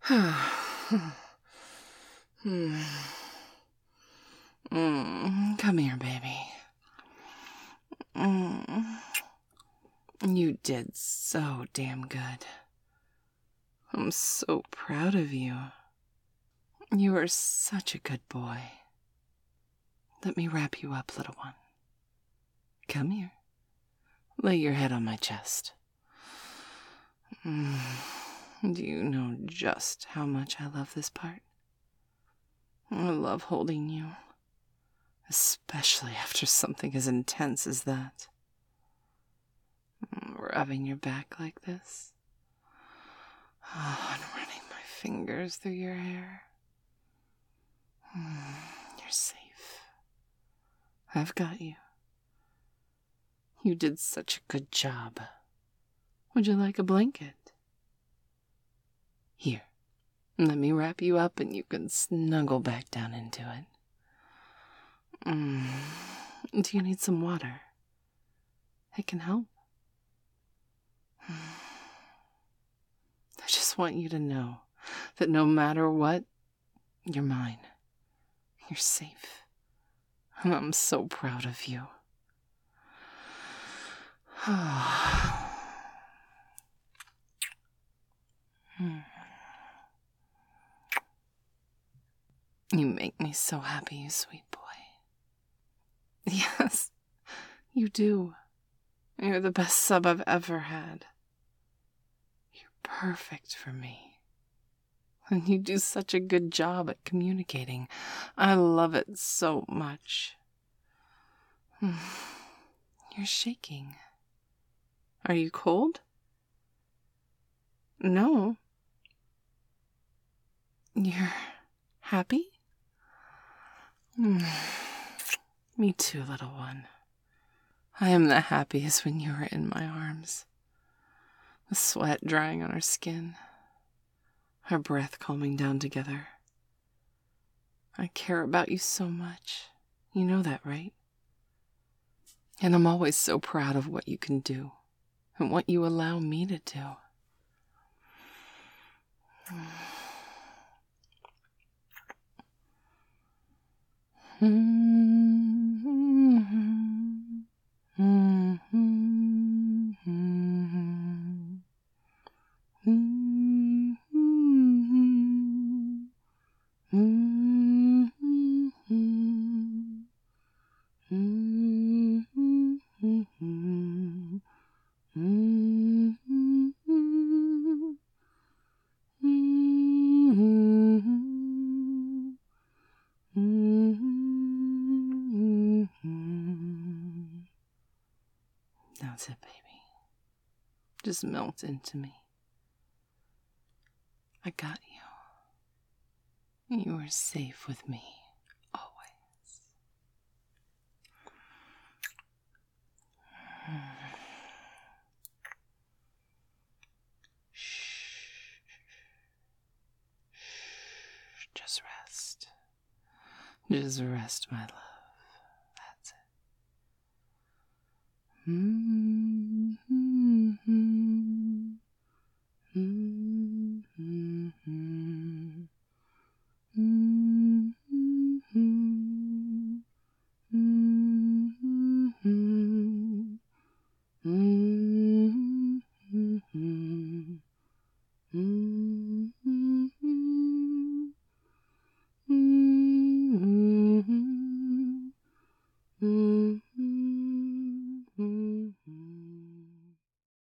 Come here, baby. You did so damn good. I'm so proud of you. You are such a good boy. Let me wrap you up, little one. Come here. Lay your head on my chest. Do you know just how much I love this part? I love holding you, especially after something as intense as that. Rubbing your back like this. And running my fingers through your hair. You're safe. I've got you. You did such a good job. Would you like a blanket? Here, let me wrap you up and you can snuggle back down into it. Do you need some water? It can help. I just want you to know that no matter what, you're mine. You're safe. And I'm so proud of you. You make me so happy, you sweet boy. Yes, you do. You're the best sub I've ever had. You're perfect for me. And you do such a good job at communicating. I love it so much. You're shaking. Are you cold? No. You're happy? Me too, little one. I am the happiest when you are in my arms. The sweat drying on our skin. Our breath calming down together. I care about you so much. You know that, right? And I'm always so proud of what you can do and what you allow me to do. That's it, baby. Just melt into me. I got you. You are safe with me, always. Shh. Just rest. Just rest, my love. That's it.